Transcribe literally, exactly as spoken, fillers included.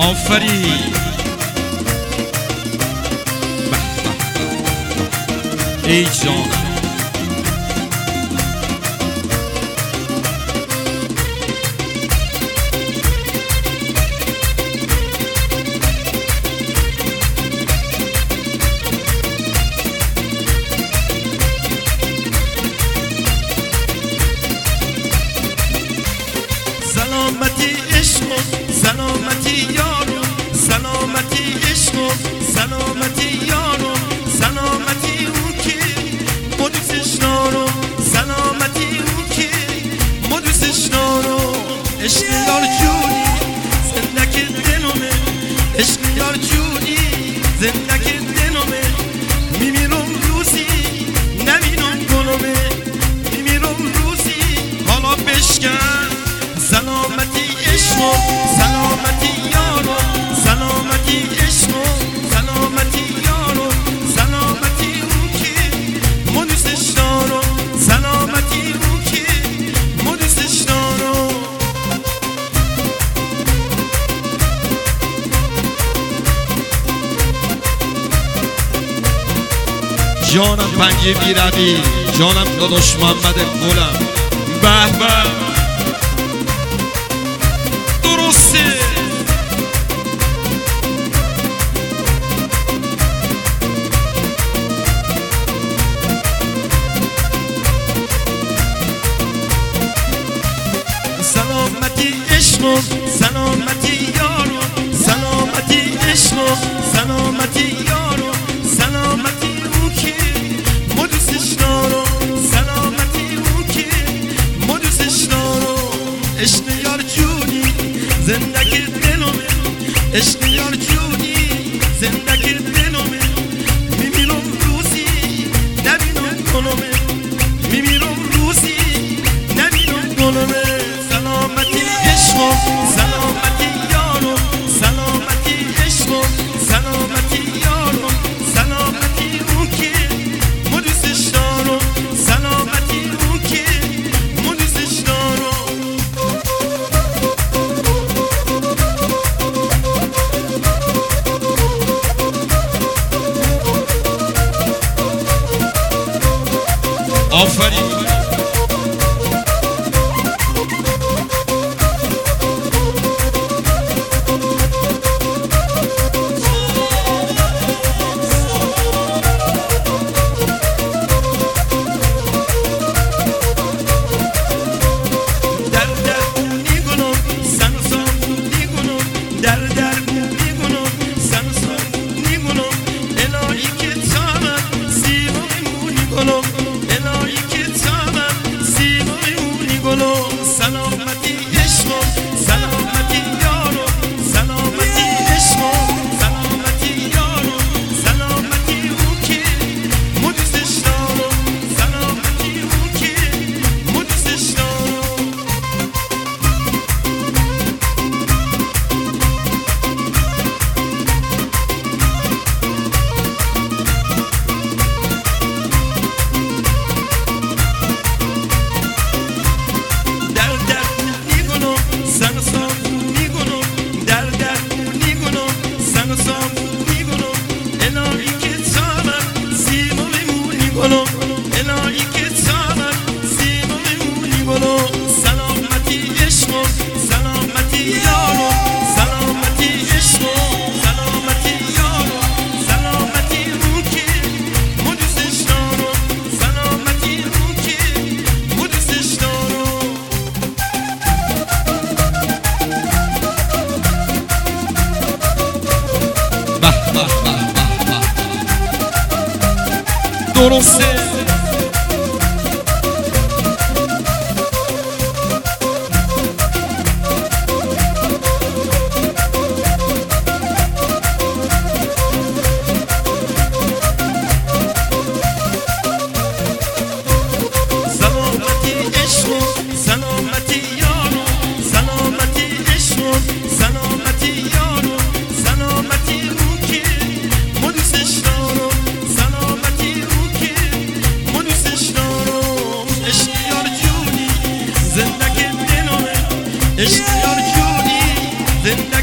آفرین ای جانم سلامتی عشق سلامتی یارو سلامتی عشق سلامتی یارو سلامتی اون که ما دوستش دارم سلامتی اون که ما دوستش دارم عشق یار جونی زندگی دلمه عشق یار جونی زندگی دلمه میمیرم روزی نبینم گلمه میمیرم روزی حالا بشکن سلامتی عشق سلامتی یارو سلامتی عشق سلامتی یارو سلامتی اون که ما دوستش دارم سلامتی اون که ما دوستش دارم جانم پنجه بیروی جانم داداش محمد گلم به به سلامتی عشق سلامتی یارو سلامتی عشق سلامتی یارو سلامتی اون که ما دوستش دارم سلامتی اون که ما دوستش دارم عشق یار جونی زندگی دلمه عشق یار جونی زندگی دلمه میمیرم روزی نبینم گلمه میمیرم روزی نبینم گلمه سلامتی عشق سلامتی یارو سلامتی عشق سلامتی یارو سلامتی اون که ما دوستش دارم سلامتی اون که ما دوستش دارم آفرین سلامتی عشق سلامتی یارو سلامتی عشق سلامتی یارو سلامتی اون که ما دوستش دارم سلامتی اون که ما دوستش دارم الهی که تامن سیما میمونی گلو سلامتی عشق سلامتی یارو سلامتی عشق سلامتی یارو سلامتی اون که ما دوستش دارم سلامتی اون که ما دوستش دارم به به به درسته عشق یار جونی زندگی